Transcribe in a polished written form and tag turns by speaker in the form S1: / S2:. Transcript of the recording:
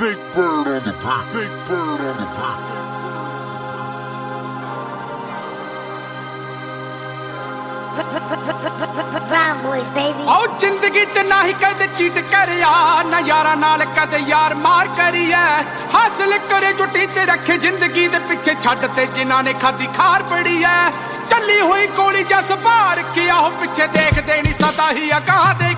S1: Big Bird on the beat. Big Bird on the beat.
S2: Brown boys, baby.
S3: आओ जिंदगी च ना ही कदे चीट करिया ना यारा नाल कदे यार मार करिया हासिल करे जो टीचे रखे जिंदगी दे पिछे छड्ड ते जिन्हां ने खादी खार पड़ी है चली हुई गोली जस बार किया हो पिछे देखदे नहीं सदा ही अगां दे